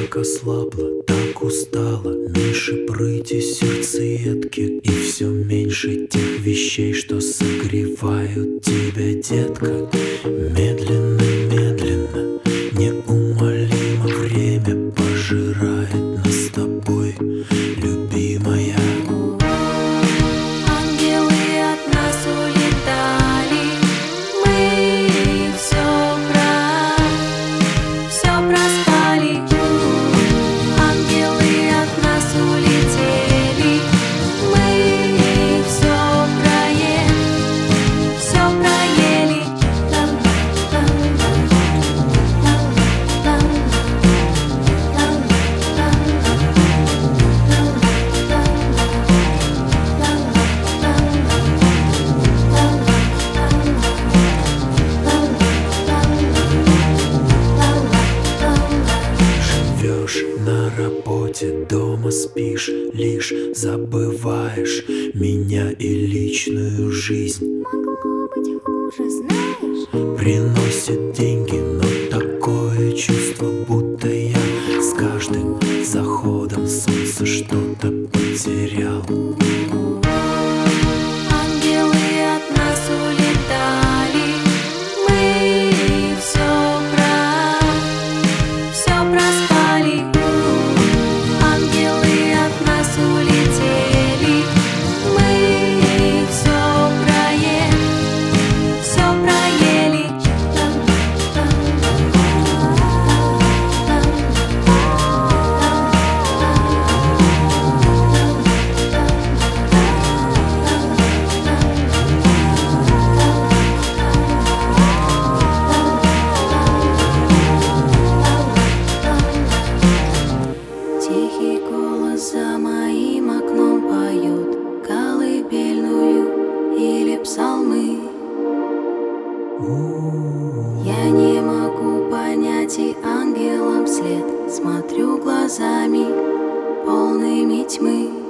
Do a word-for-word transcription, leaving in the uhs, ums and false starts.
так ослабла, так устала, меньше прыти сердцеедки, и все меньше тех вещей, что согревают тебя, детка. Медленно, медленно, неумолимо время пожирает нас с тобой, любимая. Ангелы от нас улетали, мы все про, все проспали. Ангелы от нас улетели, мы все проели, все проели. Живешь на работе, дома спишь, лишь забываешь меня и личную жизнь. Могло быть хуже, знаешь. Приносит деньги, но такое чувство, будто я с каждым заходом солнца что-то потерял. Ангелы от нас улетали, мы все про, все проспали. Ангелы от нас улетели, мы все проели, все проели. Тихий голос за моим окном поет колыбельную или псалмы. Я не могу понять, и ангелам вслед смотрю глазами, полными тьмы.